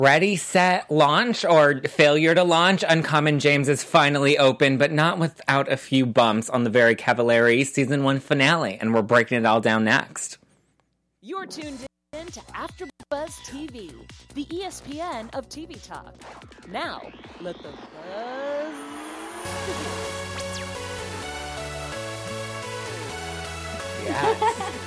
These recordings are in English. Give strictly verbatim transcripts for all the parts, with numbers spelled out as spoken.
Ready, set, launch, or failure to launch. Uncommon James is finally open, but not without a few bumps on the Very Cavallari season one finale, and we're breaking it all down next. You're tuned in to AfterBuzz T V, the E S P N of T V talk. Now, let the buzz begin. Yes.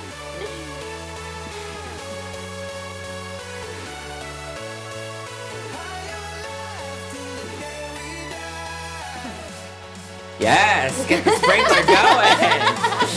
Yes, get the sprinkler going.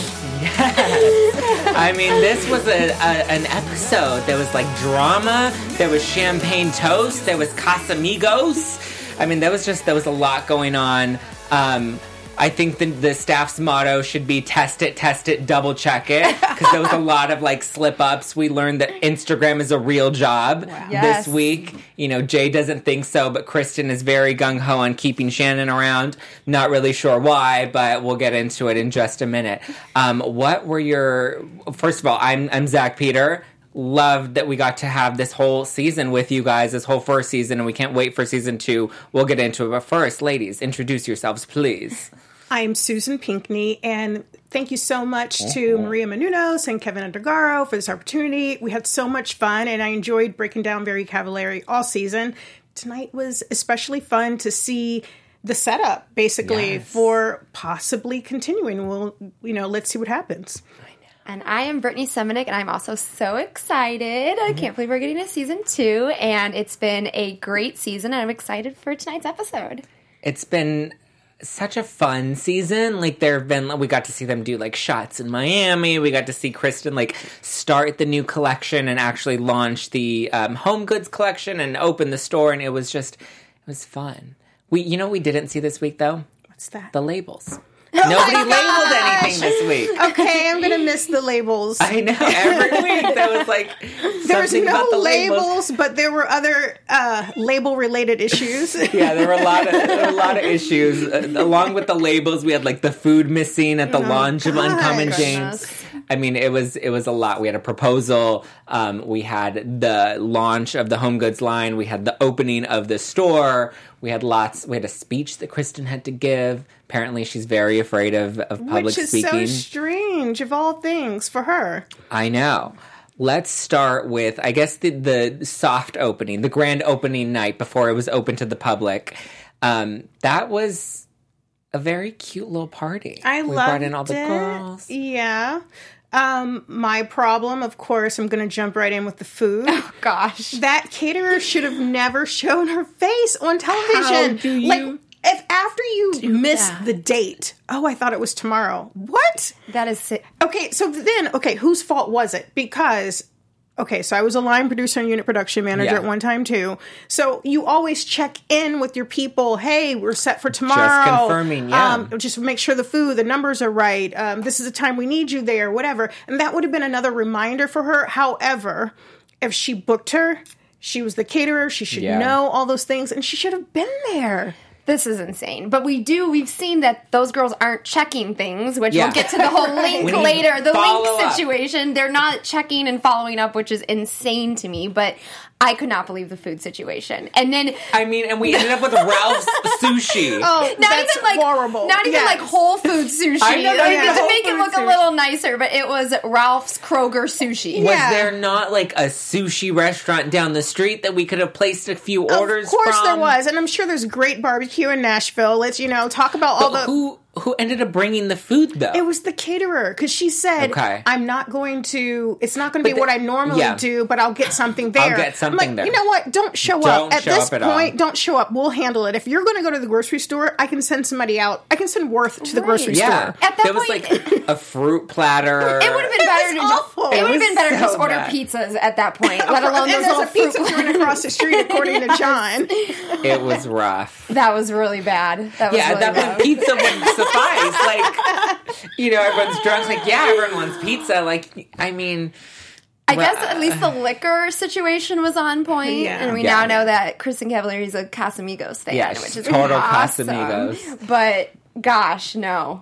Yes. I mean, this was a, a an episode. There was like drama. There was champagne toast. There was Casamigos. I mean, there was just there was a lot going on. Um, I think the, the staff's motto should be test it, test it, double check it. Because there was a lot of like slip ups. We learned that Instagram is a real job wow. yes. this week. You know, Jay doesn't think so, but Kristen is very gung ho on keeping Shannon around. Not really sure why, but we'll get into it in just a minute. Um, what were your, first of all, I'm, I'm Zach Peter. Loved that we got to have this whole season with you guys, this whole first season, and we can't wait for season two. We'll get into it. But first, ladies, introduce yourselves, please. I'm Susan Pinkney, and thank you so much to Maria Menounos and Kevin Undergaro for this opportunity. We had so much fun, and I enjoyed breaking down Very Cavallari all season. Tonight was especially fun to see the setup, basically, yes. for possibly continuing. We'll, you know, let's see what happens. And I am Brittany Semenik, and I'm also so excited. Mm-hmm. I can't believe we're getting a season two, and it's been a great season, and I'm excited for tonight's episode. It's been such a fun season. Like, there have been, we got to see them do like shots in Miami. We got to see Kristen like start the new collection and actually launch the um, home goods collection and open the store. And it was just, it was fun. We, you know, what we didn't see this week though. What's that? The labels. Oh Nobody labeled anything this week. Okay, I'm going to miss the labels. I know. Every week there was like there was something no about the labels. labels, but there were other uh, label-related issues. Yeah, there were a lot of there were a lot of issues. Uh, along with the labels, we had like the food missing at the oh, launch God. of Uncommon James. I mean, it was it was a lot. We had a proposal. Um, we had the launch of the home goods line. We had the opening of the store. We had lots. We had a speech that Kristen had to give. Apparently, she's very afraid of, of public Which is speaking. so strange, of all things, for her. I know. Let's start with, I guess, the, the soft opening, the grand opening night before it was open to the public. Um, that was a very cute little party. I we loved brought in all the it. girls. Yeah. Um, my problem, of course, I'm going to jump right in with the food. Oh, gosh. That caterer should have never shown her face on television. How do you... Like, if after you miss that. the date, oh, I thought it was tomorrow. What? That is sick. Okay, so then, okay, whose fault was it? Because, okay, so I was a line producer and unit production manager Yeah. at one time, too. So you always check in with your people. Hey, we're set for tomorrow. Just confirming, yeah. Um, just make sure the food, the numbers are right. Um, this is the time we need you there, whatever. And that would have been another reminder for her. However, if she booked her, she was the caterer. She should Yeah. know all those things, and she should have been there. This is insane. But we do, we've seen that those girls aren't checking things, which Yeah. we'll get to the whole link We need later. The follow link up. situation, they're not checking and following up, which is insane to me. But I could not believe the food situation. And then... I mean, and we ended up with Ralph's sushi. Oh, not that's even like horrible. Not even Yes. like Whole Food sushi. I know, like, yeah. to Whole make it Food look sushi. a little nicer, but it was Ralph's Kroger sushi. Was Yeah. there not like a sushi restaurant down the street that we could have placed a few orders Of course from? there was, and I'm sure there's great barbecue in Nashville. Let's, you know, talk about all But the... who who ended up bringing the food though? It was the caterer, because she said, Okay. I'm not going to, it's not going to be But the- what I normally yeah. do, but I'll get something there. I'll get something I'm like, there. You know what? Don't show Don't up. At show this up at all. point, don't show up. We'll handle it. If you're going to go to the grocery store, I can send somebody out. I can send Worth to the Right. grocery yeah, store. At that there was point- like a fruit platter. It would have been It better was to awful. just, it It would have was been better to just so order bad. pizzas at that point, let alone and those there's little a pizza fruit joint across the street, according to John. It was rough. That was really bad. That was Yeah, really at that bad. point, pizza wouldn't suffice. Like, you know, everyone's drunk. Like, yeah, everyone wants pizza. Like, I mean, I well, guess at least the liquor situation was on point, Yeah. and we Yeah. now know that Kristen Cavallari is a Casamigos fan, Yeah, which she's is total awesome. Casamigos. But gosh, no.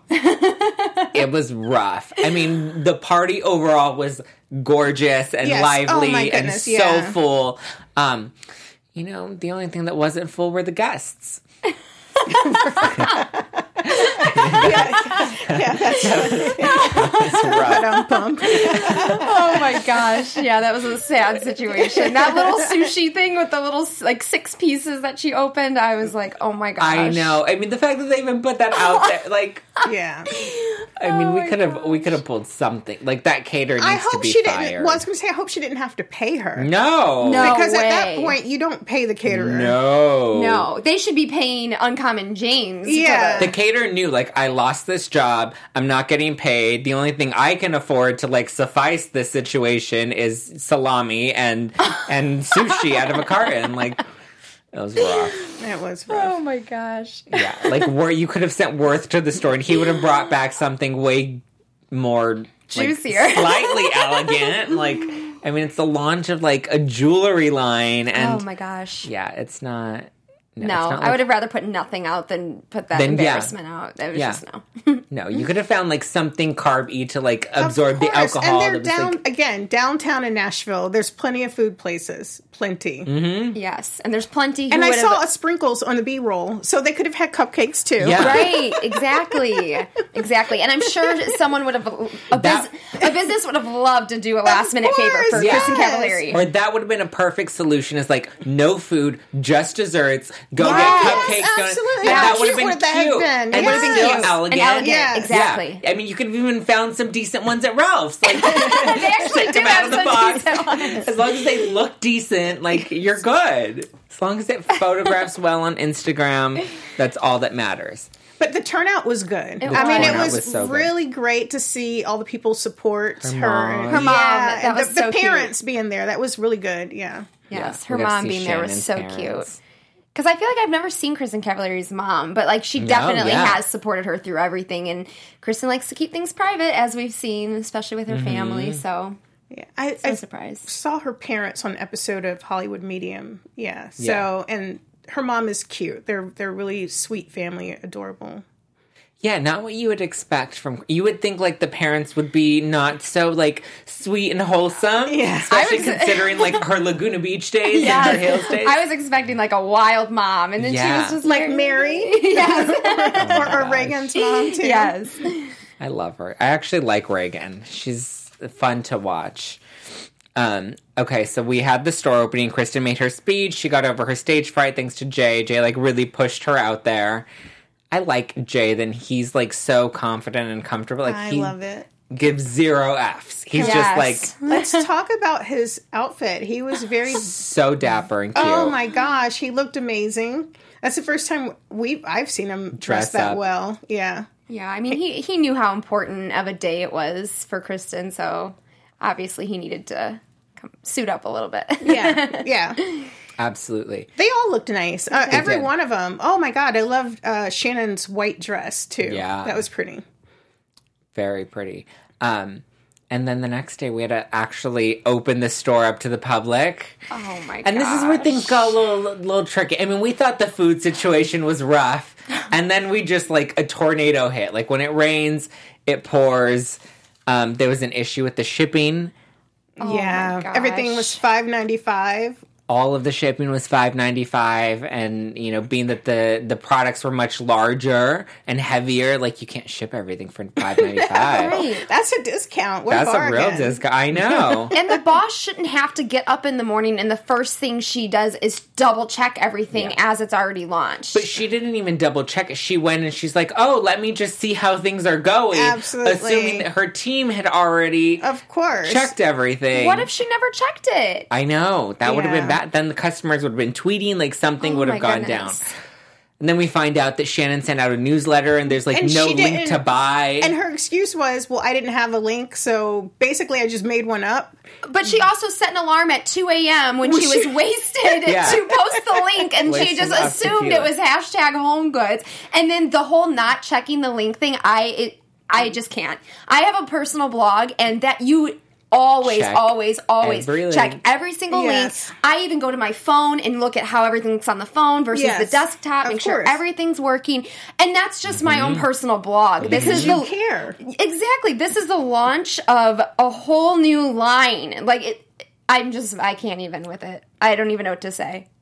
it was rough. I mean, the party overall was gorgeous and Yes. lively Oh, my and goodness, so yeah. full. Um, You know, the only thing that wasn't full were the guests. Yeah, that's right. Um, bump. Oh my gosh. Yeah, that was a sad situation. That little sushi thing with the little, like, six pieces that she opened, I was like, oh my gosh. I know. I mean, the fact that they even put that out there, like, Yeah. I mean, Oh we my could have gosh. we could have pulled something like that. Cater needs I to hope be she fired. didn't. Well, I was going to say, I hope she didn't have to pay her. No, No. Because at that way. point, you don't pay the caterer. no, No, they should be paying Uncommon James. Yeah. For The caterer knew, like, I lost this job. I'm not getting paid. The only thing I can afford to, like, suffice this situation is salami and and sushi out of a carton. Like, it was rough. It was the, rough. oh my gosh. Yeah, like, where you could have sent Worth to the store and he would have brought back something way more like, Juicier. slightly elegant. Like, I mean, it's the launch of, like, a jewelry line, and Oh my gosh. yeah, it's not. No, No, it's not I like- would have rather put nothing out than put that Then, yeah. embarrassment out. That was Yeah. just no. No, you could have found like something carb-y to like Of absorb the course. alcohol. And they're that was, down, like, again, downtown in Nashville. There's plenty of food places. Plenty. Mm-hmm. Yes, and there's plenty who And I would saw have... a sprinkles on the B-roll, so they could have had cupcakes too. Yeah. Right, exactly, exactly, and I'm sure someone would have a, That- bus, a business would have loved to do a last minute favor for course, Kristen yes. Cavallari. Or that would have been a perfect solution. Is like no food, just desserts. Go Yes, get cupcakes. donuts. absolutely. And How that would cute have been would that have cute. been? And It would have been still cute elegant. and elegant, Yes. exactly. Yeah. I mean, you could have even found some decent ones at Ralph's. Like, They actually take do them out have of the some box. decent ones. As long as they look decent, like you're good. As long as it photographs well on Instagram, that's all that matters. But the turnout was good. It I mean, was. it Turnout was, was so good. really great to see all the people support her. mom. Her mom, Yeah, that and was the, so the cute. parents being there. That was really good. Yeah. Yes, Yeah, her we got to mom see being there was Shannon's so parents. cute. Because I feel like I've never seen Kristen Cavallari's mom, but like she definitely yeah. has supported her through everything. And Kristen likes to keep things private, as we've seen, especially with her Mm-hmm. family. So, Yeah. I, no I surprise. saw her parents on an episode of Hollywood Medium. Yeah. So, and her mom is cute. They're they're really sweet family, adorable. Yeah, not what you would expect from. You would think like the parents would be not so like sweet and wholesome. Yeah. especially I was- considering like her Laguna Beach days Yes. and her Hills days. I was expecting like a wild mom, and then Yeah. she was just Like very- Mary yes, or, or gosh. Reagan's mom too. yes. I love her. I actually like Reagan. She's fun to watch. Um, okay, so we had the store opening. Kristen made her speech. She got over her stage fright thanks to Jay. Jay like really pushed her out there. I like Jay. Then he's like so confident and comfortable. Like I he love it. gives zero F's. He's Yes. just like Let's talk about his outfit. He was very. so dapper and cute. Oh my gosh, he looked amazing. That's the first time we I've seen him dress Dress that up. well. Yeah. Yeah, I mean, he, he knew how important of a day it was for Kristen, so obviously he needed to come, suit up a little bit. Yeah. Yeah. Absolutely. They all looked nice. Uh, every did. one of them. Oh my god, I loved uh, Shannon's white dress too. Yeah. That was pretty. Very pretty. Um, and then the next day we had to actually open the store up to the public. Oh my god. And this is where things got a little, little tricky. I mean, we thought the food situation was rough, and then we just like a tornado hit. Like when it rains, it pours. Um, there was an issue with the shipping. Oh yeah. my Everything was gosh. five ninety five. All of the shipping was five ninety five, and you know, being that the the products were much larger and heavier, like you can't ship everything for five ninety five. Right. That's a discount. What That's a, a real bargain. discount. I know. And the boss shouldn't have to get up in the morning and the first thing she does is double check everything Yeah. as it's already launched. But she didn't even double check it. She went and she's like, "Oh, let me just see how things are going." Absolutely. Assuming that her team had already Of course. checked everything. What if she never checked it? I know that would have Yeah. been bad. Then the customers would have been tweeting like something Oh would my have gone goodness. down. And then we find out that Shannon sent out a newsletter and there's like And no she link didn't- to buy. And her excuse was, well, I didn't have a link, so basically I just made one up. But she also set an alarm at two a.m. when she was she- wasted Yeah. to post the link, and she Wasted just off assumed tequila. it was hashtag home goods. And then the whole not checking the link thing, I it, I just can't. I have a personal blog, and that you always, Check always, always every check link. every single Yes. link. I even go to my phone and look at how everything's on the phone versus Yes, the desktop, of make sure course. everything's working. And that's just my Mm-hmm. own personal blog. This is You the care. Exactly. This is the launch of a whole new line. Like it I'm just I can't even with it. I don't even know what to say.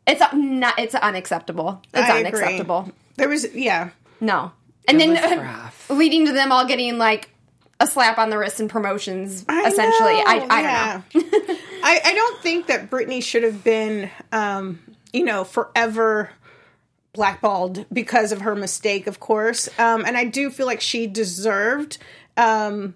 It's not. It's unacceptable. It's I unacceptable. Agree. There was, yeah. No. And It then was uh, rough. leading to them all getting like a slap on the wrist and promotions, I essentially. know, I, I yeah. don't know. I, I don't think that Britney should have been, um, you know, forever blackballed because of her mistake, of course. Um, and I do feel like she deserved um,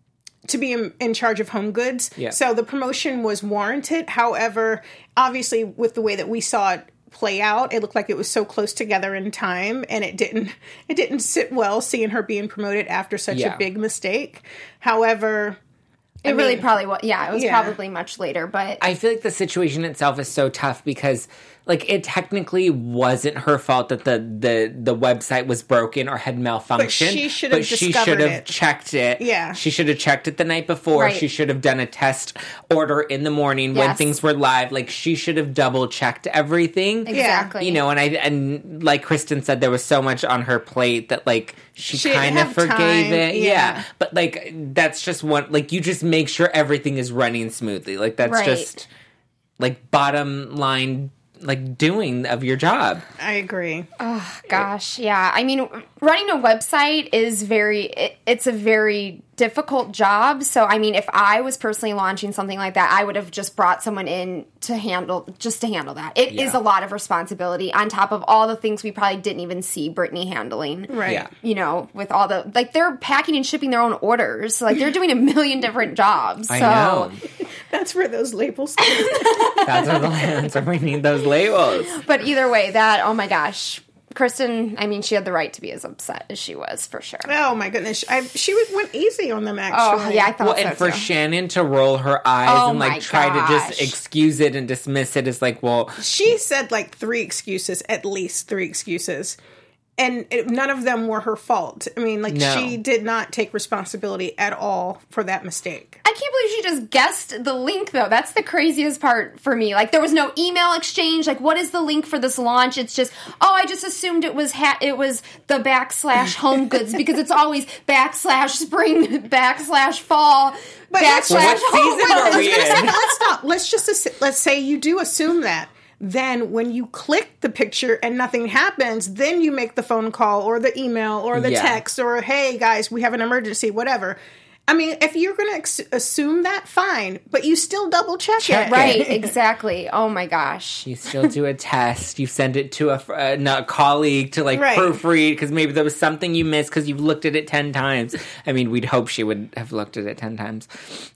to be in, in charge of Home Goods. Yeah. So the promotion was warranted. However, obviously, with the way that we saw it play out, it looked like it was so close together in time, and it didn't it didn't sit well seeing her being promoted after such Yeah. a big mistake. However, It I really mean, probably was. Yeah, it was yeah. probably much later, but I feel like the situation itself is so tough because, like, it technically wasn't her fault that the the, the website was broken or had malfunctioned. But she should have But she discovered should have it. checked it. Yeah. She should have checked it the night before. Right. She should have done a test order in the morning when Yes. things were live. Like, she should have double checked everything. exactly. You know, and I and like Kristen said, there was so much on her plate that like she, She didn't kind of have forgave time, it. yeah. Yeah. But like that's just one like you just make sure everything is running smoothly. Like that's Right. just like bottom line like doing of your job. I agree. Oh, gosh, yeah. I mean, running a website is very, it, it's a very difficult job. So, I mean, if I was personally launching something like that, I would have just brought someone in to handle, just to handle that. It Yeah. is a lot of responsibility on top of all the things we probably didn't even see Britney handling. Right. Yeah. You know, with all the, like, they're packing and shipping their own orders. Like, they're doing a million different jobs. So, I know. That's where those labels That's where the that's where we need those labels. but either way, that, oh my gosh. Kristen, I mean, she had the right to be as upset as she was, for sure. Oh my goodness. I, she was, went easy on them, Oh, actually. yeah, I thought Well, so and for too. Shannon to roll her eyes Oh and my like try to just gosh. excuse it and dismiss it is like, well, She said like three excuses, at least three excuses. And it, none of them were her fault. I mean, like, No. she did not take responsibility at all for that mistake. I can't believe she just guessed the link, though. That's the craziest part for me. Like, there was no email exchange. Like, what is the link for this launch? It's just, oh, I just assumed it was ha- it was the backslash home goods because it's always backslash spring, backslash fall, But backslash Well, what home season are goods. we in? Let's stop. Let's just, assu- let's say you do assume that. Then when you click the picture and nothing happens, then you make the phone call or the email or the Yeah. text or, hey, guys, we have an emergency, whatever. I mean, if you're going to ex- assume that, fine. But you still double check, Check it. Right, exactly. Oh my gosh. you still do a test. You send it to a, fr- uh, no, a colleague to like Right. proofread because maybe there was something you missed because you've looked at it ten times. I mean, we'd hope she would have looked at it ten times.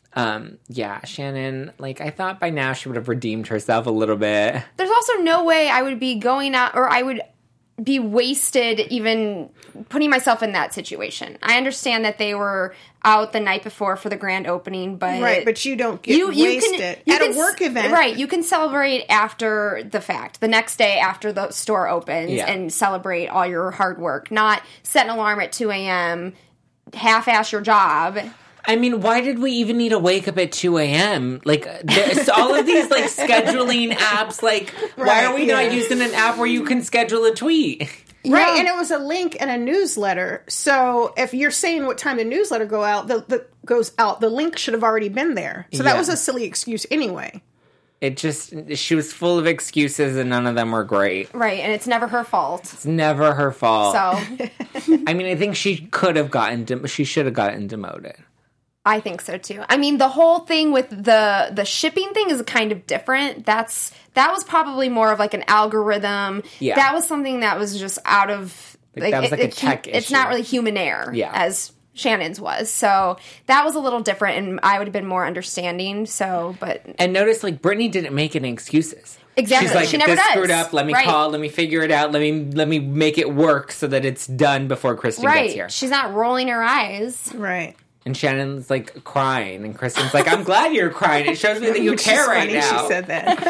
Um, yeah, Shannon, like I thought by now she would have redeemed herself a little bit. There's also no way I would be going out, or I would be wasted even putting myself in that situation. I understand that they were out the night before for the grand opening, but Right, but you don't get wasted you at can a work s- event. Right, you can celebrate after the fact, the next day after the store opens, Yeah. and celebrate all your hard work. Not set an alarm at two a.m., half-ass your job. I mean, why did we even need to wake up at two a.m.? Like, there's all of these, like, scheduling apps. Like, why Right, are we yeah. not using an app where you can schedule a tweet? Right, Yeah. and it was a link in a newsletter. So if you're saying what time the newsletter go out, the, the goes out, the link should have already been there. So that Yeah. was a silly excuse anyway. It just, she was full of excuses and none of them were great. Right, and it's never her fault. It's never her fault. So I mean, I think she could have gotten, dem- she should have gotten demoted. I think so too. I mean, the whole thing with the the shipping thing is kind of different. That's that was probably more of like an algorithm. Yeah. That was something that was just out of Like, that was like a tech It's issue. not really human error, Yeah. as Shannon's was. So that was a little different, and I would have been more understanding. So, but And notice, like, Brittany didn't make any excuses. Exactly. She's like, She never this does. screwed up. Let me Right. call. Let me figure it out. Let me let me make it work so that it's done before Kristen gets here. right, she's not rolling her eyes. Right. And Shannon's like crying, and Kristen's like, "I'm glad you're crying. It shows me that you Which care is right funny now." She said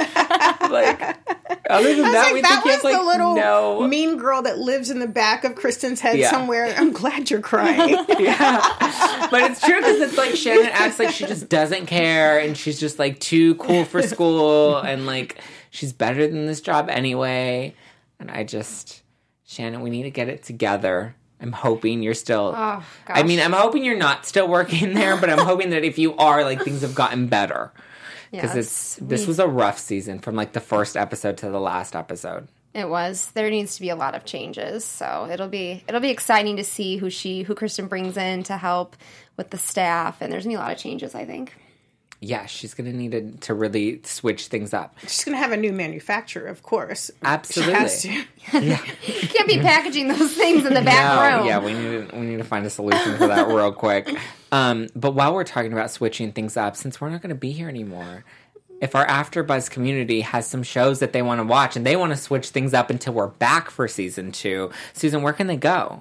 that. Like, other than I was that, like, we that think he was has like the little no. mean girl that lives in the back of Kristen's head Yeah. somewhere. I'm glad you're crying. Yeah, but it's true because it's like Shannon acts like she just doesn't care, and she's just like too cool for school, and like she's better than this job anyway. And I just, Shannon, we need to get it together. I'm hoping you're still. Oh, I mean, gosh. I'm hoping you're not still working there, but I'm hoping that if you are, like things have gotten better. Because Yeah, it's this was a rough season from like the first episode to the last episode. It was. There needs to be a lot of changes, so it'll be it'll be exciting to see who she who Kristen brings in to help with the staff, and there's gonna be a lot of changes, I think. Yeah, she's going to need to, to really switch things up. She's going to have a new manufacturer, of course. Absolutely. She has to. Yeah. You can't be packaging those things in the back No, room. yeah, we need to, we need to find a solution for that real quick. Um, but while we're talking about switching things up, since we're not going to be here anymore, if our AfterBuzz community has some shows that they want to watch and they want to switch things up until we're back for season two, Susan, where can they go?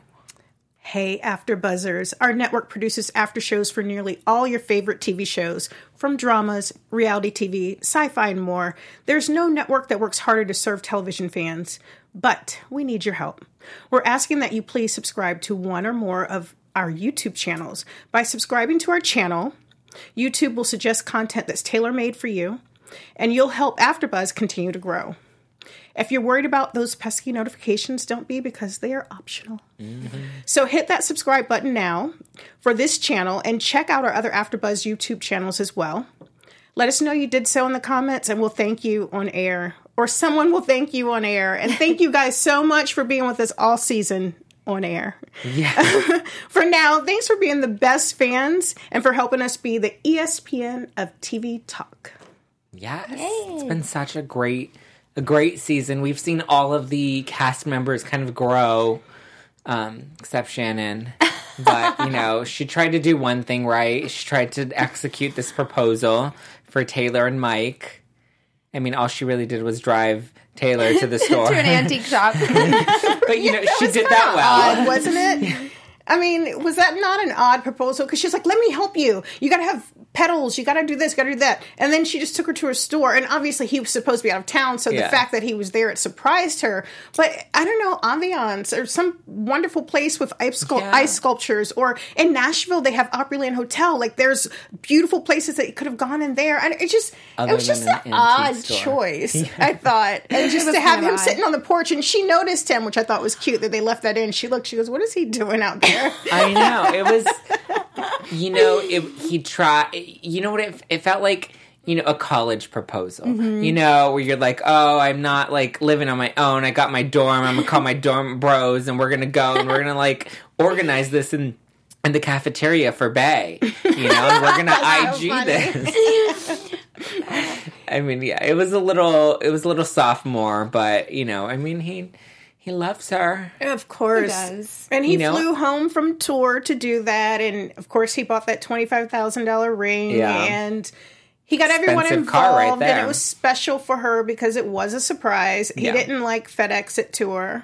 Hey, AfterBuzzers. Our network produces after shows for nearly all your favorite T V shows, from dramas, reality T V, sci-fi, and more. There's no network that works harder to serve television fans, but we need your help. We're asking that you please subscribe to one or more of our YouTube channels. By subscribing to our channel, YouTube will suggest content that's tailor-made for you, and you'll help AfterBuzz continue to grow. If you're worried about those pesky notifications, don't be, because they are optional. Mm-hmm. So hit that subscribe button now for this channel and check out our other AfterBuzz YouTube channels as well. Let us know you did so in the comments and we'll thank you on air. Or someone will thank you on air. And thank you guys so much for being with us all season on air. Yeah. For now, thanks for being the best fans and for helping us be the E S P N of T V talk. Yes. It's been such a great... A great season. We've seen all of the cast members kind of grow, um, except Shannon. But, you know, she tried to do one thing right. She tried to execute this proposal for Taylor and Mike. I mean, all she really did was drive Taylor to the store. To an antique shop. But, you know, she did that well. Odd, wasn't it? I mean, was that not an odd proposal? Because she's like, let me help you. You got to have pedals. You got to do this, got to do that. And then she just took her to her store. And obviously he was supposed to be out of town. So Yeah. the fact that he was there, it surprised her. But I don't know, ambiance or some wonderful place with ice, sculpt- Yeah. ice sculptures. Or in Nashville, they have Opryland Hotel. Like there's beautiful places that you could have gone in there. And it just, Other it was than just an an antique odd store. choice, I thought. And just was to have kind of him odd. sitting on the porch and she noticed him, which I thought was cute that they left that in. She looked, she goes, what is he doing out there? I know. It was, you know, it, he tried, you know what, it, it felt like, you know, a college proposal, Mm-hmm. you know, where you're like, oh, I'm not, like, living on my own. I got my dorm. I'm going to call my dorm bros, and we're going to go, and we're going to, like, organize this in, in the cafeteria for Bay, you know, and we're going to I G funny. this. I mean, yeah, it was a little, it was a little sophomore, but, you know, I mean, he... He loves her. Of course. He does. And he You know- flew home from tour to do that. And of course, he bought that twenty-five thousand dollars ring. Yeah. And he got everyone Expensive involved. car right and there. it was special for her because it was a surprise. He Yeah. didn't like FedEx it to her.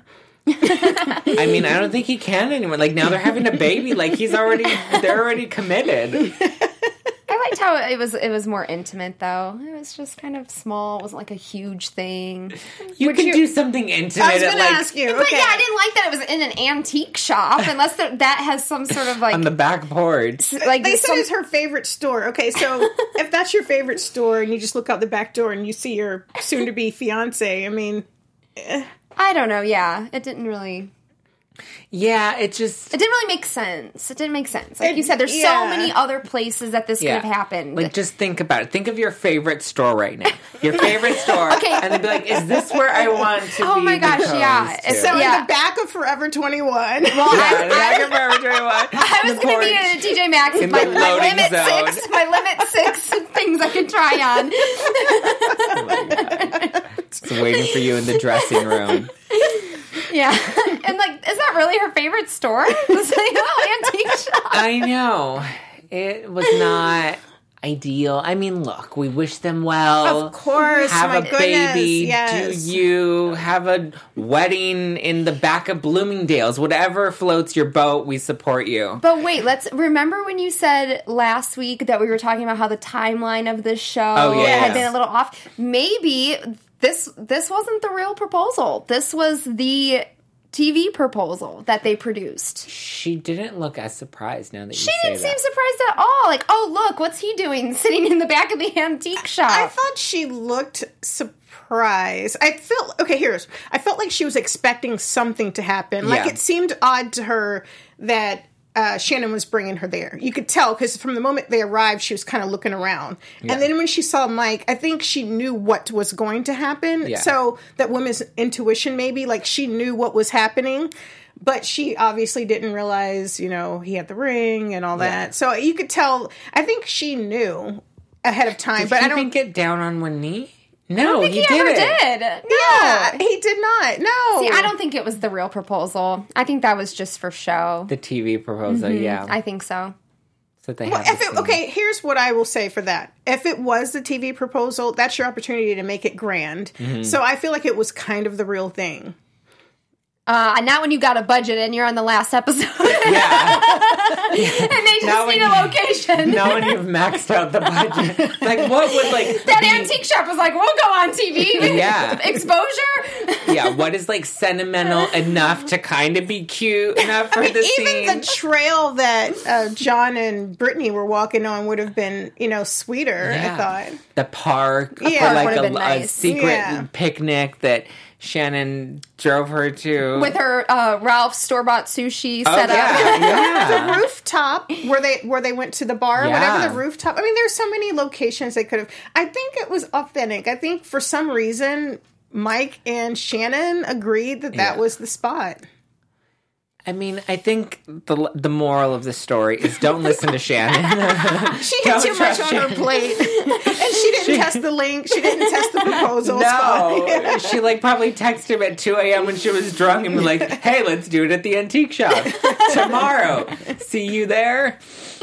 I mean, I don't think he can anymore. Like, now they're having a baby. Like, he's already, they're already committed. I liked how it was. It was more intimate, though. It was just kind of small. It wasn't like a huge thing. You Would could you- do something intimate. I was at, going to like, ask you. But okay. yeah, I didn't like that it was in an antique shop, unless there, that has some sort of like on the back porch. like They said some- it's her favorite store. Okay, so if that's your favorite store and you just look out the back door and you see your soon-to-be fiance, I mean, I don't know. Yeah, it didn't really. Yeah, it just... It didn't really make sense. It didn't make sense. Like It- you said, there's yeah. so many other places that this Yeah. could have happened. Like, just think about it. Think of your favorite store right now. Your favorite store. Okay. And then be like, is this where I want to Oh be my gosh, proposed yeah. to? so Yeah. in the back of Forever twenty-one. well, Yeah, I, the back of Forever twenty-one. I was going to be in a T J Maxx with In my, the my loading limit zone. six, my limit six things I could try on. Just waiting for you in the dressing room. Yeah, and like, is that really her favorite store? It's like, oh, antique shop. I know. It was not ideal. I mean, look, we wish them well. Of course, Have my a goodness, baby. yes. Do you have a wedding in the back of Bloomingdale's? Whatever floats your boat, we support you. But wait, let's remember when you said last week that we were talking about how the timeline of this show Oh, yeah, had yeah. been a little off. Maybe this this wasn't the real proposal. This was the T V proposal that they produced. She didn't look as surprised now that you She say didn't seem that. surprised at all. Like, oh, look, what's he doing sitting in the back of the antique shop? I thought she looked surprised. I felt okay. Here's I felt like she was expecting something to happen. Like Yeah. it seemed odd to her that uh, Shannon was bringing her there. You could tell because from the moment they arrived, she was kind of looking around. Yeah. And then when she saw Mike, I think she knew what was going to happen. Yeah. So that woman's intuition, maybe, like she knew what was happening. But she obviously didn't realize, you know, he had the ring and all that. Yeah. So you could tell, I think she knew ahead of time. Did but he I don't even get down on one knee? No, I don't think he, he, didn't. ever did. No. Yeah, he did not. No. See, I don't think it was the real proposal. I think that was just for show. The T V proposal, yeah. I think so. So they Well, have if the it, scene. okay, here's what I will say for that. If it was the T V proposal, that's your opportunity to make it grand. Mm-hmm. So I feel like it was kind of the real thing. Uh, not when you got a budget and you're on the last episode. Yeah. And they just Not need when a you- location. Now when you've maxed out the budget. Like, what would, like... That be- antique shop was like, we'll go on T V. Yeah. Exposure. Yeah, what is, like, sentimental enough to kind of be cute enough for I mean, the even scene? the trail that uh, John and Brittany were walking on would have been, you know, sweeter, Yeah. I thought. The park Yeah. for, like, Would've a, been a nice. secret Yeah. picnic that Shannon drove her to. With her uh, Ralph's store-bought sushi Oh, set up. yeah, yeah. The rooftop where they where they went to the bar, Yeah. whatever the rooftop. I mean, there's so many locations they could have. I think it was authentic. I think for some reason Mike and Shannon agreed that that Yeah. was the spot. I mean, I think the the moral of the story is don't listen to Shannon. She had Don't too much trust on her Shannon. plate, and she didn't test the link. She didn't test the proposal. No, she like probably texted him at two a.m. when she was drunk and was like, "Hey, let's do it at the antique shop tomorrow. See you there."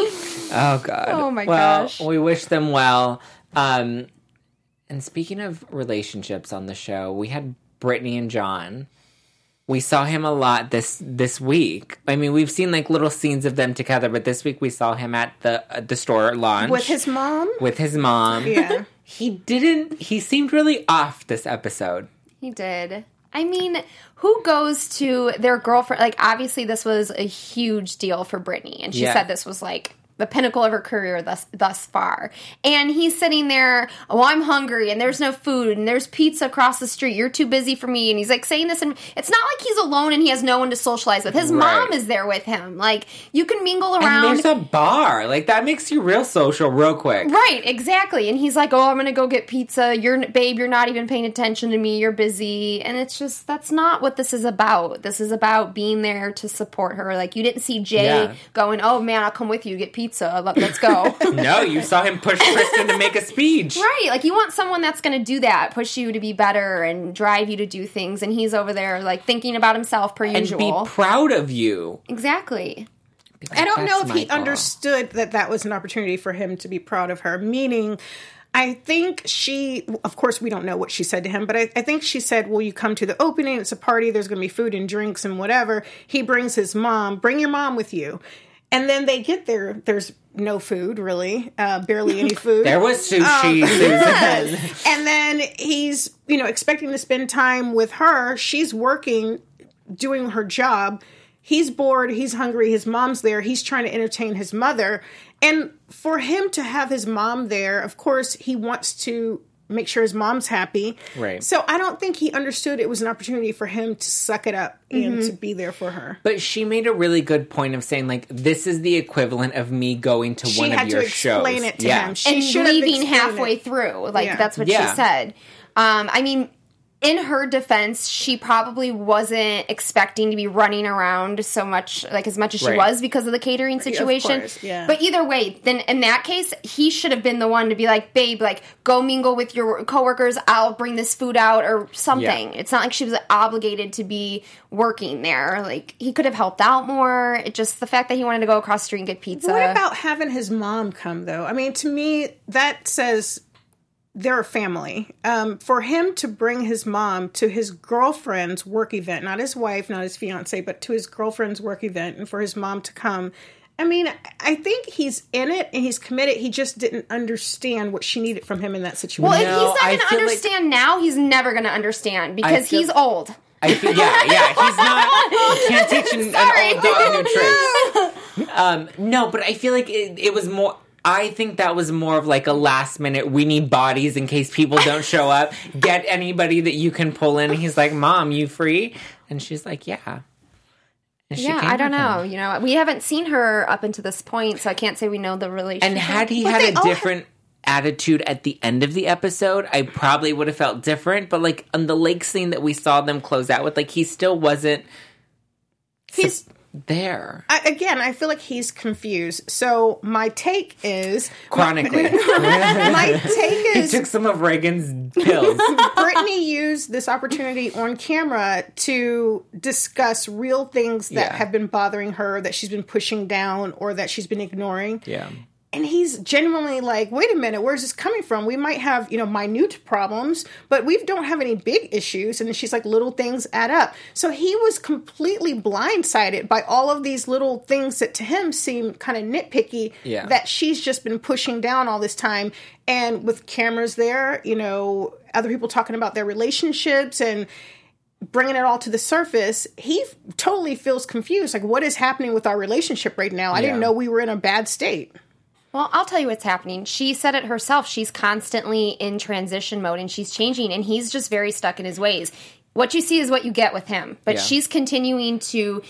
Oh God. Oh, my well, gosh. we wish them well. Um, and speaking of relationships on the show, we had Brittany and John. We saw him a lot this this week. I mean, we've seen like little scenes of them together, but this week we saw him at the uh, the store launch With his mom. with his mom. Yeah. He didn't. He seemed really off this episode. He did. I mean, who goes to their girlfriend? Like, obviously, this was a huge deal for Brittany, and she Yeah. said this was like the pinnacle of her career thus thus far. And he's sitting there, oh, I'm hungry, and there's no food, and there's pizza across the street. You're too busy for me. And he's like saying this, and it's not like he's alone and he has no one to socialize with. His Right. mom is there with him. Like, you can mingle And around. there's a bar. Like, that makes you real social real quick. Right, exactly. And he's like, "Oh, I'm gonna go get pizza. You're, babe, you're not even paying attention to me. You're busy." And it's just, that's not what this is about. This is about being there to support her. Like, you didn't see Jay Yeah. going, "Oh man, I'll come with you, get pizza. Let- Let's go." No, you saw him push Kristen to make a speech. Right, like you want someone that's gonna do that, push you to be better and drive you to do things. And he's over there like thinking about himself per And usual. be proud of you. Exactly. Be like, I don't know if "That's he my girl." understood that that was an opportunity for him to be proud of her. Meaning, I think she, of course, we don't know what she said to him, but I, I think she said, "Will you come to the opening? It's a party. There's going to be food and drinks and whatever." He brings his mom. Bring your mom with you. And then they get there. There's no food, really. Uh, barely any food. There was sushi, Susan. And then he's, you know, expecting to spend time with her. She's working, doing her job. He's bored. He's hungry. His mom's there. He's trying to entertain his mother. And for him to have his mom there, of course, he wants to make sure his mom's happy. Right. So I don't think he understood it was an opportunity for him to suck it up and to be there for her. But she made a really good point of saying, like, this is the equivalent of me going to She one had of your to explain shows. it to yeah. him. She And should have leaving explained halfway it. through. Like, Yeah. that's what Yeah. she said. Um, I mean, in her defense, she probably wasn't expecting to be running around so much, like as much as she Right. was because of the catering situation. course, yeah. But either way, then in that case, he should have been the one to be like, "Babe, like, go mingle with your coworkers. I'll bring this food out," or something. Yeah. It's not like she was obligated to be working there. Like, he could have helped out more. It just the fact that he wanted to go across the street and get pizza. What about having his mom come, though? I mean, to me, that says they're a family. Um, for him to bring his mom to his girlfriend's work event, not his wife, not his fiance, but to his girlfriend's work event, and for his mom to come, I mean, I think he's in it and he's committed. He just didn't understand what she needed from him in that situation. Well, if No, he's I not going to feel like- understand now, he's never going to understand because feel- he's old. I feel, yeah, yeah, he's not, you can't teach an, an old dog new tricks. Um, no, but I feel like it, it was more, I think that was more of like a last minute, we need bodies in case people don't show up. Get anybody that you can pull in. He's like, "Mom, you free?" And she's like, "Yeah." And she Yeah, came I don't with know. him. You know, we haven't seen her up until this point, so I can't say we know the relationship. And had he But had they a all different attitude at the end of the episode, I probably would have felt different. But like on the lake scene that we saw them close out with, like he still wasn't He's there. I, again, I feel like he's confused. So my take is Chronically. my take He is took some of Reagan's pills. Brittany used this opportunity on camera to discuss real things that Yeah. have been bothering her, that she's been pushing down, or that she's been ignoring. Yeah. And he's genuinely like, wait a minute, where's this coming from? We might have, you know, minute problems, but we don't have any big issues. And she's like, little things add up. So he was completely blindsided by all of these little things that to him seem kind of nitpicky Yeah. that she's just been pushing down all this time. And with cameras there, you know, other people talking about their relationships and bringing it all to the surface, he f- totally feels confused. Like, what is happening with our relationship right now? I didn't Yeah. know we were in a bad state. Well, I'll tell you what's happening. She said it herself. She's constantly in transition mode and she's changing, and he's just very stuck in his ways. What you see is what you get with him. But Yeah. she's continuing to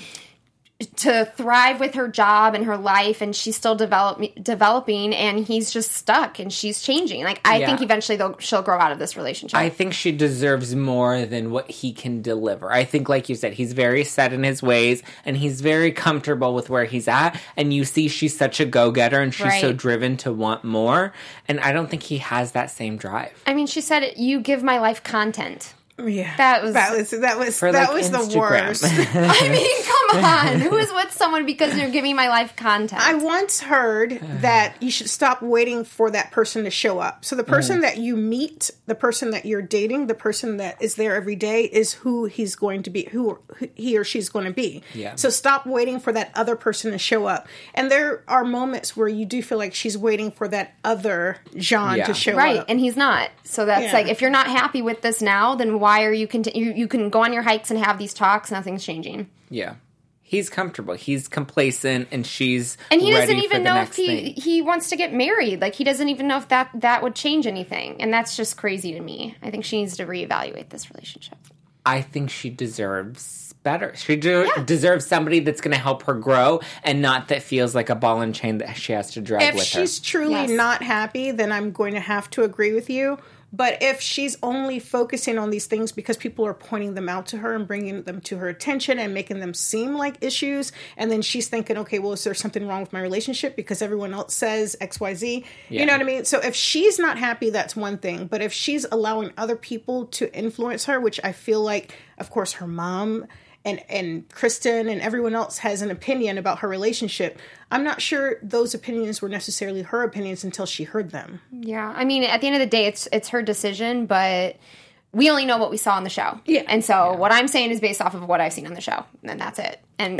to thrive with her job and her life, and she's still develop, developing, and he's just stuck, and she's changing. Like, I Yeah. think eventually they'll, she'll grow out of this relationship. I think she deserves more than what he can deliver. I think, like you said, he's very set in his ways, and he's very comfortable with where he's at. And you see she's such a go-getter, and she's so Right. driven to want more. And I don't think he has that same drive. I mean, she said, you give my life content. Yeah, That was- that was that was For, that like, was the Instagram. worst. I mean, come on. Who is with someone because you're giving my life content? I once heard that you should stop waiting for that person to show up. So the person Mm-hmm. that you meet, the person that you're dating, the person that is there every day is who he's going to be, who, who he or she's going to be. Yeah. So stop waiting for that other person to show up. And there are moments where you do feel like she's waiting for that other Jean Yeah. to show Right, up. and he's not. So that's Yeah. like, if you're not happy with this now, then why are you continue? You, you can go on your hikes and have these talks. Nothing's changing, Yeah. He's comfortable. He's complacent, and she's and he ready doesn't for even the know next if he thing. he wants to get married. Like, he doesn't even know if that that would change anything, and that's just crazy to me. I think she needs to reevaluate this relationship. I think she deserves better. She de- deserves somebody that's going to help her grow, and not that feels like a ball and chain that she has to drag If with her. she's truly Yes. not happy, then I'm going to have to agree with you. But if she's only focusing on these things because people are pointing them out to her and bringing them to her attention and making them seem like issues, and then she's thinking, okay, well, is there something wrong with my relationship because everyone else says X Y Z? Yeah. You know what I mean? So if she's not happy, that's one thing. But if she's allowing other people to influence her, which I feel like, of course, her mom and and Kristen and everyone else has an opinion about her relationship, I'm not sure those opinions were necessarily her opinions until she heard them. Yeah, I mean, at the end of the day, it's it's her decision, but we only know what we saw on the show. Yeah. And so what I'm saying is based off of what I've seen on the show, and that's it. And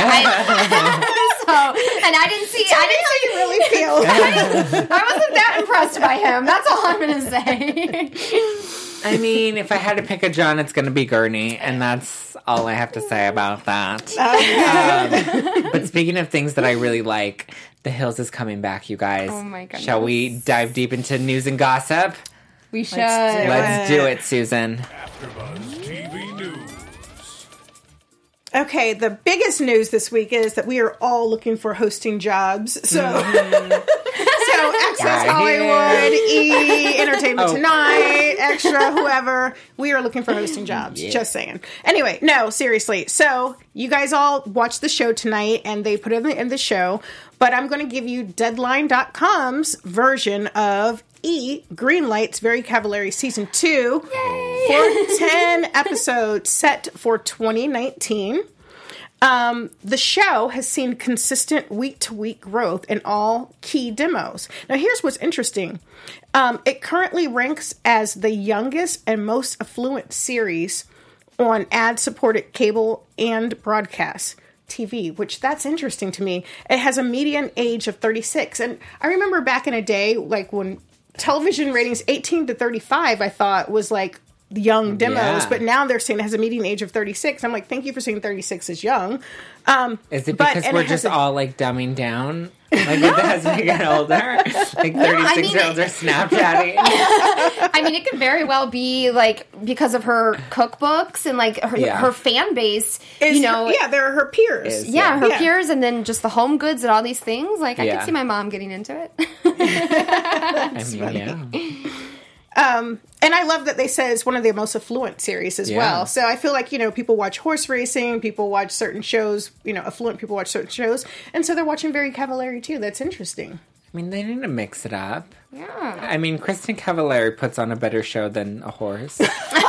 I, so, and I didn't see, I didn't see, you really feel. I wasn't that impressed by him. That's all I'm going to say. I mean, if I had to pick a John, it's going to be Gurney, and that's all I have to say about that. Um, but speaking of things that I really like, The Hills is coming back, you guys. Oh my goodness. Shall we dive deep into news and gossip? We should. Let's do it, Susan. AfterBuzz T V News. Okay, the biggest news this week is that we are all looking for hosting jobs. So, so Access Right Hollywood, E, Entertainment Oh. Tonight, Extra, whoever, we are looking for hosting jobs. Just saying. Anyway, no, seriously. So, you guys all watched the show tonight, and they put it in the, in the show, but I'm going to give you Deadline dot com's version of E, Greenlight's Very Cavallari Season two for ten episodes set for twenty nineteen. Um, the show has seen consistent week-to-week growth in all key demos. Now, here's what's interesting. Um, it currently ranks as the youngest and most affluent series on ad-supported cable and broadcast T V, which that's interesting to me. It has a median age of thirty-six. And I remember back in a day, like when television ratings eighteen to thirty-five, I thought was like young demos, Yeah. but now they're saying it has a median age of thirty-six. I'm like, thank you for saying thirty-six is young. Um, Is it but- because and we're it has just a- all like dumbing down? Like as we get older, like thirty-six year olds are Snapchatting. I mean, it could very well be like because of her cookbooks and like her, Yeah. her fan base. Is you know, her- yeah, they're her peers. Is- yeah, her Yeah. peers, and then just the home goods and all these things. Like, I Yeah. could see my mom getting into it. I mean, yeah. Um, and I love that they said it's one of the most affluent series as Yeah. well. So I feel like, you know, people watch horse racing, people watch certain shows, you know, affluent people watch certain shows. And so they're watching Very Cavallari too. That's interesting. I mean, they need to mix it up. Yeah. I mean, Kristen Cavallari puts on a better show than a horse.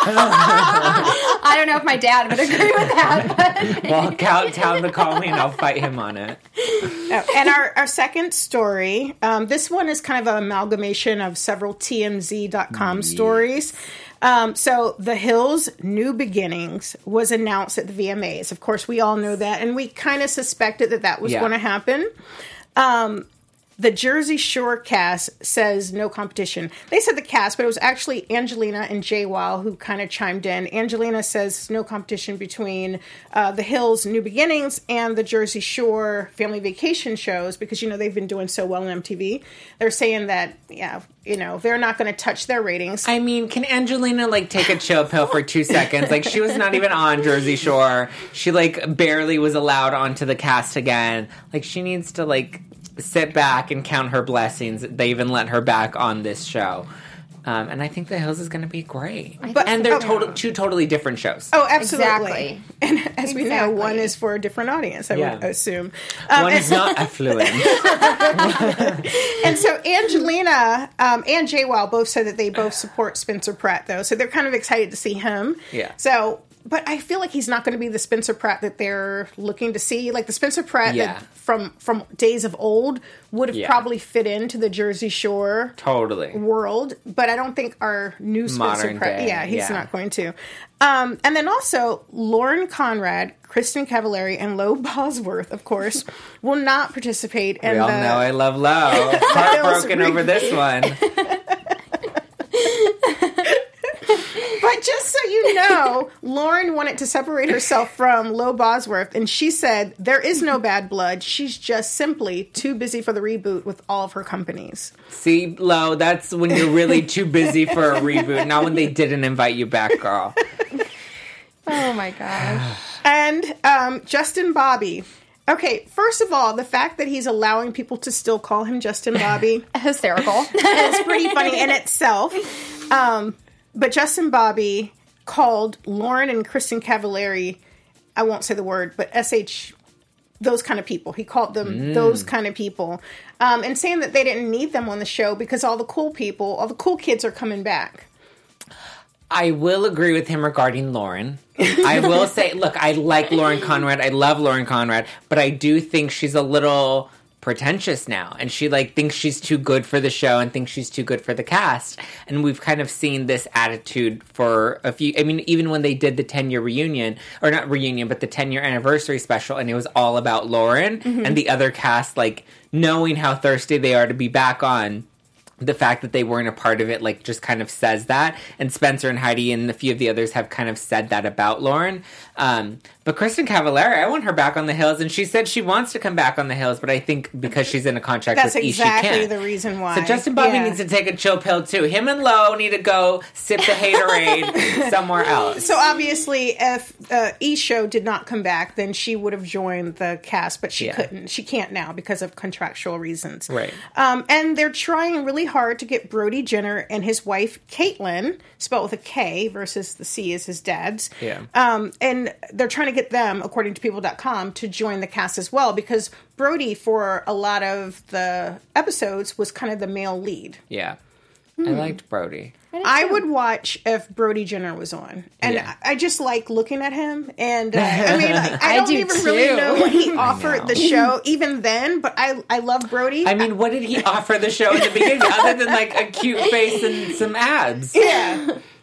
I don't know if my dad would agree with that. But Walk out, tell him to call me, and I'll fight him on it. Oh, and our, our second story, um, this one is kind of an amalgamation of several T M Z dot com stories. Um, so The Hills New Beginnings was announced at the V M As. Of course, we all know that, and we kind of suspected that that was Yeah. going to happen. Um, the Jersey Shore cast says no competition. They said the cast, but it was actually Angelina and Jay Weil who kind of chimed in. Angelina says no competition between uh, The Hills New Beginnings and the Jersey Shore Family Vacation shows because, you know, they've been doing so well on M T V. They're saying that, yeah, you know, they're not going to touch their ratings. I mean, can Angelina, like, take a chill pill for two seconds? Like, she was not even on Jersey Shore. She, like, barely was allowed onto the cast again. Like, she needs to, like, sit back and count her blessings. They even let her back on this show. Um, and I think The Hills is going to be great. But- and they're oh. total, two totally different shows. Oh, absolutely. Exactly. And as we know, Exactly. one is for a different audience, I Yeah. would assume. Um, One and is so- not affluent. And so Angelina um, and Jay Weil both said that they both support Spencer Pratt, though. So they're kind of excited to see him. Yeah. So, but I feel like he's not going to be the Spencer Pratt that they're looking to see. Like the Spencer Pratt Yeah. that from from days of old would have Yeah. probably fit into the Jersey Shore Totally. world, but I don't think our new Spencer Modern Pratt. day, Yeah, he's yeah. not going to. Um, and then also Lauren Conrad, Kristen Cavallari, and Lo Bosworth, of course, will not participate in We all the. know I love Lo. Heartbroken over this one. But just so you know, Lauren wanted to separate herself from Lo Bosworth, and she said there is no bad blood. She's just simply too busy for the reboot with all of her companies. See, Lo, that's when you're really too busy for a reboot, not when they didn't invite you back, girl. oh my gosh. And um, Justin Bobby. Okay, first of all, the fact that he's allowing people to still call him Justin Bobby Hysterical. is pretty funny in itself. Um, but Justin Bobby called Lauren and Kristen Cavallari, I won't say the word, but S H, those kind of people. He called them those kind of people. Um, and saying that they didn't need them on the show because all the cool people, all the cool kids are coming back. I will agree with him regarding Lauren. I will say, look, I like Lauren Conrad. I love Lauren Conrad, but I do think she's a little pretentious now, and she like thinks she's too good for the show and thinks she's too good for the cast. And we've kind of seen this attitude for a few. I mean, even when they did the ten year reunion, or not reunion, but the ten year anniversary special, and it was all about Lauren Mm-hmm. and the other cast, like knowing how thirsty they are to be back on. The fact that they weren't a part of it, like, just kind of says that. And Spencer and Heidi and a few of the others have kind of said that about Lauren. Um, but Kristen Cavallari, I want her back on the Hills, and she said she wants to come back on the Hills, but I think because she's in a contract That's with E, she exactly can't. the reason why. So Justin Bobby Yeah. needs to take a chill pill, too. Him and Lo need to go sip the haterade somewhere else. So obviously, if uh, E Show did not come back, then she would have joined the cast, but she Yeah. couldn't. She can't now because of contractual reasons. Right. Um, and they're trying really hard to get Brody Jenner and his wife Caitlyn, spelled with a K versus the C is his dad's. Yeah. Um, and they're trying to get them, according to people dot com, to join the cast as well because Brody, for a lot of the episodes, was kind of the male lead. Yeah. Hmm. I liked Brody. I would watch if Brody Jenner was on, and Yeah. I I just like looking at him. And uh, I mean, like, I I don't do even really too. know what he offered know. the show even then, but I I love Brody. I mean, what did he offer the show in the beginning other than, like, a cute face and some abs? yeah.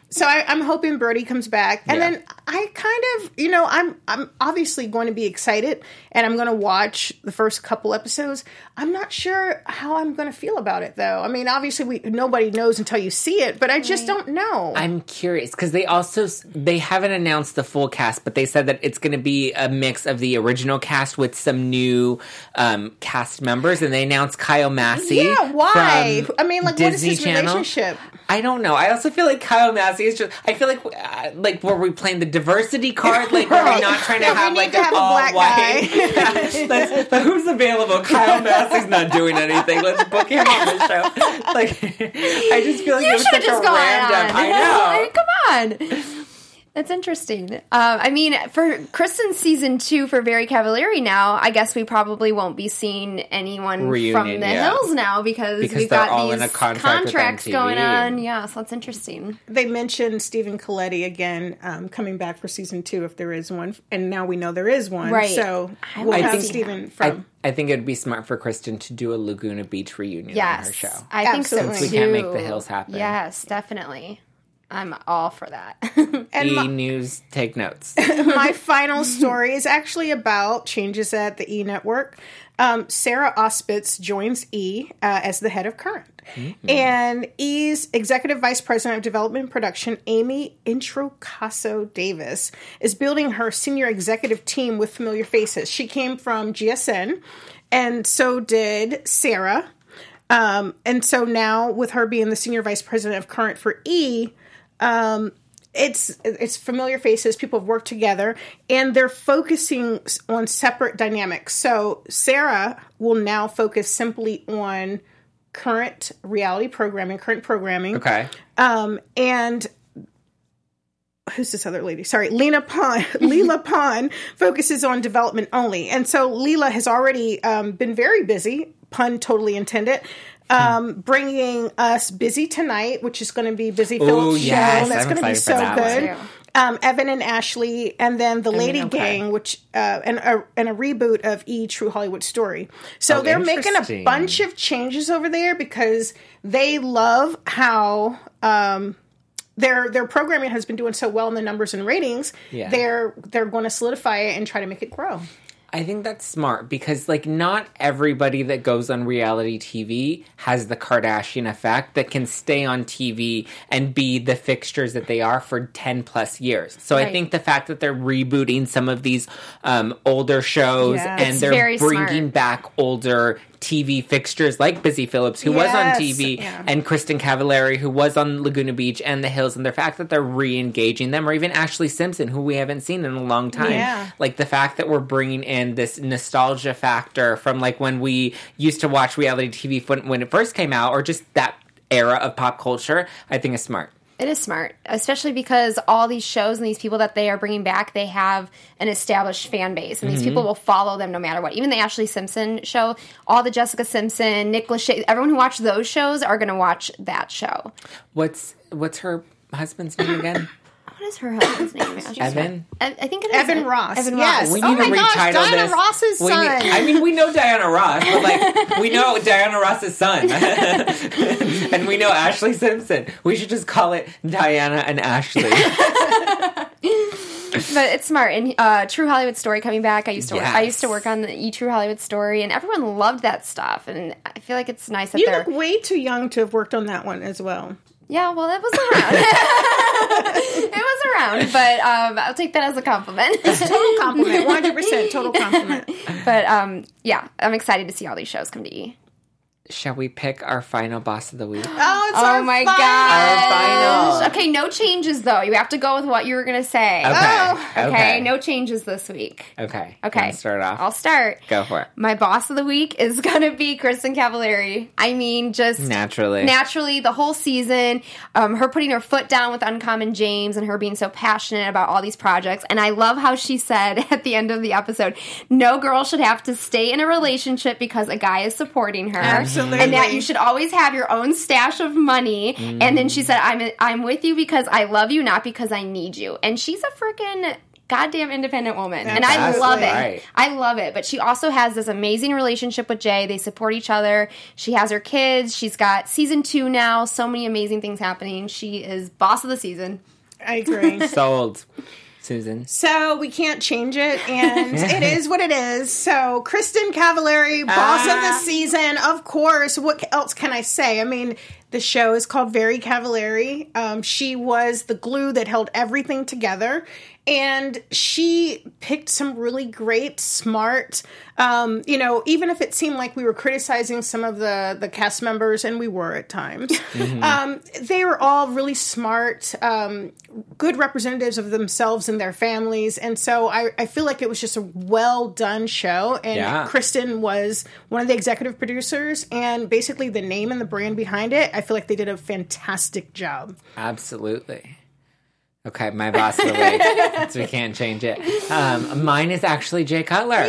So I, I'm hoping Brody comes back, and Yeah. then I kind of, you know, I'm I'm obviously going to be excited, and I'm going to watch the first couple episodes. I'm not sure how I'm going to feel about it, though. I mean, obviously, we nobody knows until you see it, but I just don't know. I'm curious because they also they haven't announced the full cast, but they said that it's going to be a mix of the original cast with some new um, cast members, and they announced Kyle Massey. Yeah, why? from I mean, like, Disney what is his Channel. relationship? I don't know. I also feel like Kyle Massey is just. I feel like uh, like were we playing the diversity card? Like were we not trying to Yeah, we have need like to an have a all black white? guy. Let's- but who's available? Kyle Massey's not doing anything. Let's book him on the show. Like I just feel like You it was should have such just a gone random. on. I know. I mean, come on. That's interesting. Um, I mean, for Kristen's season two for Very Cavallari now, I guess we probably won't be seeing anyone Reunion, from the yeah. hills now because, Because we've they're got all these in a contract with contracts M T V. going on. Yeah, so that's interesting. They mentioned Stephen Coletti again um, coming back for season two if there is one, and now we know there is one. Right. So I we'll would have think- Stephen I, from. I think it'd be smart for Kristen to do a Laguna Beach reunion Yes, on her show. I think so Absolutely. too. Since we can't make the hills happen. Yes, definitely. I'm all for that. And E my, News, take notes. my final story is actually about changes at the E! Network. Um, Sarah Auspitz joins E! Uh, as the head of Current. Mm-hmm. And E's Executive Vice President of Development and Production, Amy Introcaso Davis, is building her senior executive team with familiar faces. She came from G S N, and so did Sarah. Um, and so now, with her being the Senior Vice President of Current for E!, Um, it's it's familiar faces. People have worked together, and they're focusing on separate dynamics. So Sarah will now focus simply on current reality programming, current programming. Okay. Um, and who's this other lady? Sorry, Lena Pond. Leela Pond focuses on development only, and so Leela has already um, been very busy. Pun totally intended. Um, bringing us Busy Tonight, which is going to be Busy Phillips' yes, show. That's I'm going to be excited so for that good. one. Um, Evan and Ashley, and then the Lady okay. Gang, which uh, and a and a reboot of E! True Hollywood Story. So Oh, they're making a interesting. bunch of changes over there because they love how. Um, Their their programming has been doing so well in the numbers and ratings. Yeah. They're they're going to solidify it and try to make it grow. I think that's smart because, like, not everybody that goes on reality T V has the Kardashian effect that can stay on T V and be the fixtures that they are for ten plus years. So I Right. think the fact that they're rebooting some of these um, older shows Yes. and It's they're very bringing smart. back older T V fixtures like Busy Phillips, who was on Yes, T V, yeah. and Kristen Cavallari, who was on Laguna Beach and the Hills, and the fact that they're re-engaging them, or even Ashley Simpson, who we haven't seen in a long time. Yeah. Like the fact that we're bringing in this nostalgia factor from like when we used to watch reality T V when, when it first came out, or just that era of pop culture, I think is smart. It is smart, especially because all these shows and these people that they are bringing back, they have an established fan base, and these Mm-hmm. people will follow them no matter what. Even the Ashley Simpson show, all the Jessica Simpson, Nick Lachey, everyone who watched those shows are going to watch that show. What's what's her husband's name again? What is her husband's name? Evan? I, I think it is Evan Ross. Evan Yes. Ross. We Oh need to my gosh, retitle Diana this. Ross's We son. need- I mean, we know Diana Ross, but like we know Diana Ross's son, and we know Ashley Simpson. We should just call it Diana and Ashley. But it's smart. And uh, True Hollywood Story coming back. I used to work. I Yes. used to work on the E! True Hollywood Story, and everyone loved that stuff. And I feel like it's nice that You they're. look way too young to have worked on that one as well. Yeah, well, it was around. It was around, but um, I'll take that as a compliment. Total compliment, one hundred percent total compliment. But um, yeah, I'm excited to see all these shows come to E! Shall we pick our final boss of the week? Oh, it's Oh our my final. gosh. final. Okay, no changes though. You have to go with what you were going to say. Okay. Oh, Okay, okay. no changes this week. Okay. Okay. Wanna start off. I'll start. Go for it. My boss of the week is going to be Kristen Cavallari. I mean, just Naturally. naturally, the whole season, um, her putting her foot down with Uncommon James and her being so passionate about all these projects. And I love how she said at the end of the episode, no girl should have to stay in a relationship because a guy is supporting her. Absolutely. And that you should always have your own stash of money. And then she said, I'm, I'm with you because I love you, not because I need you. And she's a freaking goddamn independent woman. That's and I love it. right. I love it. But she also has this amazing relationship with Jay. They support each other. She has her kids. She's got season two now. So many amazing things happening. She is boss of the season. I agree. Sold. Susan. So we can't change it, and it is what it is. So Kristen Cavallari, boss Ah. of the season, of course. What else can I say? I mean, the show is called Very Cavallari. Um, she was the glue that held everything together, and she picked some really great, smart. Um, you know, even if it seemed like we were criticizing some of the the cast members, and we were at times, Mm-hmm. um, they were all really smart, um, good representatives of themselves and their families, and so I, I feel like it was just a well done show. And Yeah. Kristen was one of the executive producers, and basically the name and the brand behind it. I feel like they did a fantastic job. Absolutely. Okay, my boss of the week. So we can't change it. Um, mine is actually Jay Cutler.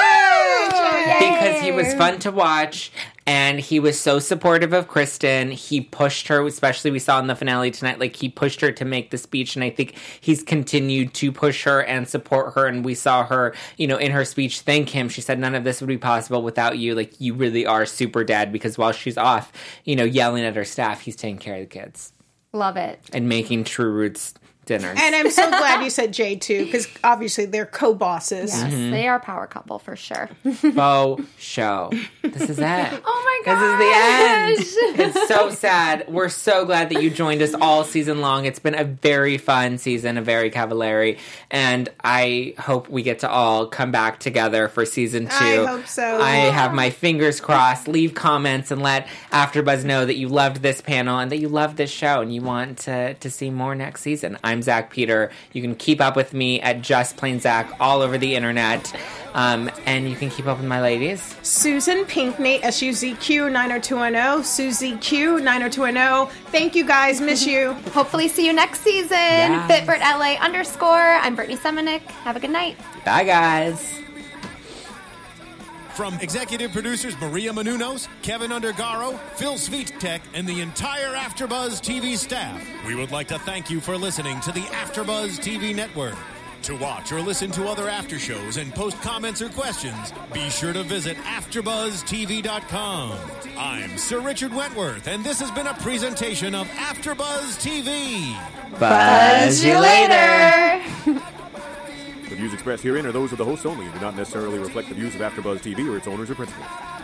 Because he was fun to watch, and he was so supportive of Kristen. He pushed her, especially we saw in the finale tonight, like he pushed her to make the speech, and I think he's continued to push her and support her, and we saw her, you know, in her speech thank him. She said, none of this would be possible without you. Like, you really are super dad, because while she's off, you know, yelling at her staff, he's taking care of the kids Love it. and making True Roots dinners. And I'm so glad you said Jay too, because obviously they're co-bosses. Yes, they are a power couple for sure. Faux show. This is it. Oh my This is the end. It's so sad. We're so glad that you joined us all season long. It's been a very fun season of Very Cavallari, and I hope we get to all come back together for season two. I hope so. I have my fingers crossed. Leave comments and let AfterBuzz know that you loved this panel and that you loved this show and you want to, to see more next season. I'm Zach Peter. You can keep up with me at Just Plain Zach all over the internet. Um, and you can keep up with my ladies. Susan Pinkney, S U Z Q nine oh two one oh, Suzy Q nine oh two one oh. Thank you guys. Miss you. Hopefully see you next season. Yes. Fitbert L A underscore. I'm Brittany Semenik. Have a good night. Bye, guys. From executive producers Maria Menounos, Kevin Undergaro, Phil Svitek, and the entire AfterBuzz T V staff, we would like to thank you for listening to the AfterBuzz T V network. To watch or listen to other after shows and post comments or questions, be sure to visit after buzz T V dot com. I'm Sir Richard Wentworth, and this has been a presentation of AfterBuzz T V. Buzz you later. The views expressed herein are those of the hosts only and do not necessarily reflect the views of AfterBuzz T V or its owners or principals.